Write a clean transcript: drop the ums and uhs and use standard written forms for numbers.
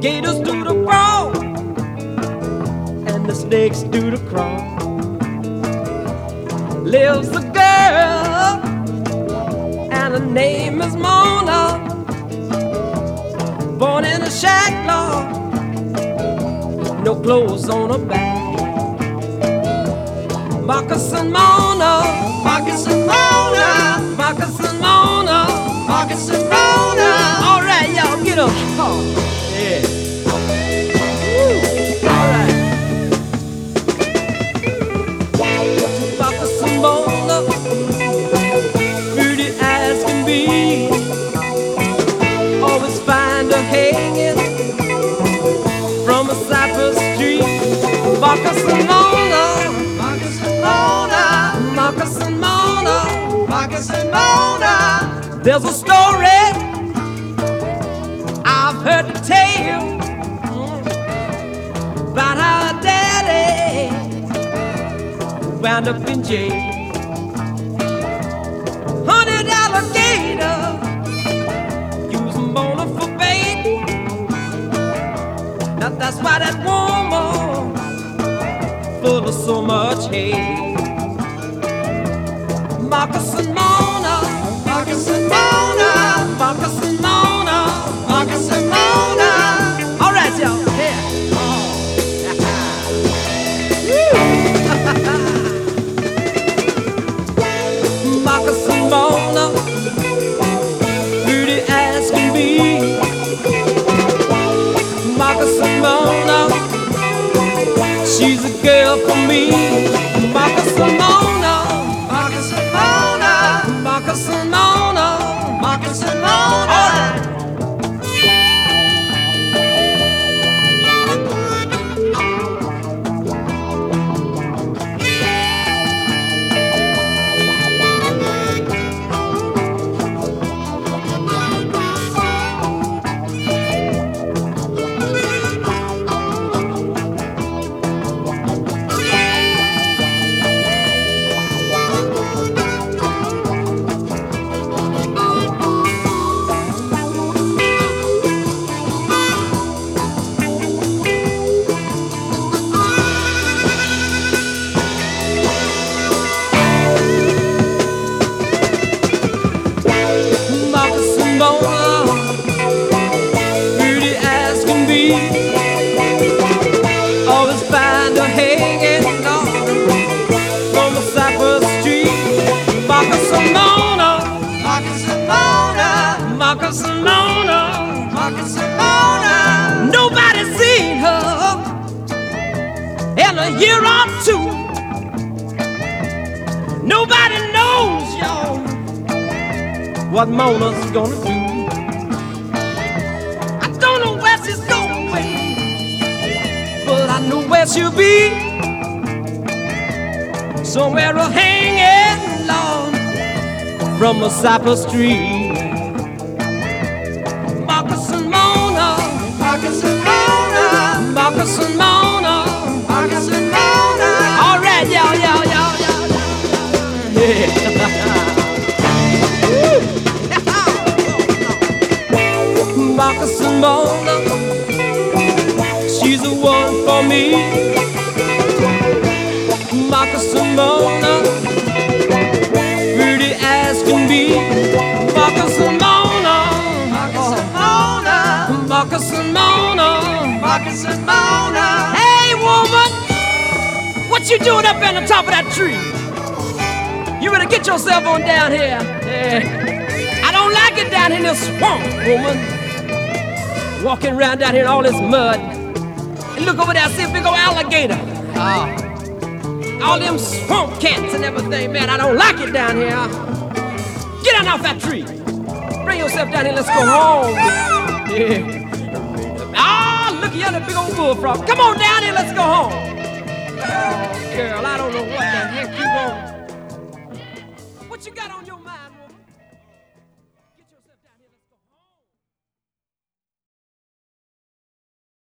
gators do the crawl, and the snakes do the crawl. Lives a girl, and her name is Mona, born in a shack, Lord, no clothes on her back. Moccasin Mona, Moccasin Mona, Moccasin Mona, Moccasin Mona. All right, y'all, get up. Oh, yeah. Woo. All right. Moccasin Mona, pretty as can be. Always find her hanging from a cypress tree. Moccasin Mona, Moccasin Mona, Moccasin Mona. There's a story I've heard the tale about how her daddy wound up in jail. Hunted alligator, using Mona for bait. Now that's why that woman full of so much hate. Moccasin Mona, Moccasin Mona, Moccasin Mona, Moccasin Mona. All right, y'all. Yeah. Moccasin Mona, pretty as can be. Moccasin Mona, she's a girl for me. Moccasin Mona, Moccasin Mona, Moccasin Mona, Moccasin Mona. Moccasin Mona, pretty as can be. Always find her hanging on from a cypress tree. Moccasin Mona, Moccasin Mona, Moccasin Mona, Moccasin Mona. Nobody's seen her in a year or two. Nobody knows, y'all, what Mona's gonna do. I don't know where she's going, but I know where she'll be. Somewhere hanging, Lord, from a cypress tree. Moccasin Mona, Moccasin Mona, Moccasin Mona, Moccasin Mona. All right, y'all, y'all, y'all, y'all, yeah. Moccasin Mona, she's the one for me. Moccasin Mona, pretty as can be. Moccasin Mona, Moccasin Mona, Moccasin Mona, Moccasin Mona. Hey woman, what you doing up in the top of that tree? You better get yourself on down here. Yeah. I don't like it down in this swamp, woman. Walking around down here in all this mud. And look over there, see a big old alligator. All them swamp cats and everything, man. I don't like it down here. Get down off that tree. Bring yourself down here, let's go home. Yeah. Ah, look at that big old bullfrog. Come on down here, let's go home. Oh, girl, I don't know what the heck you want.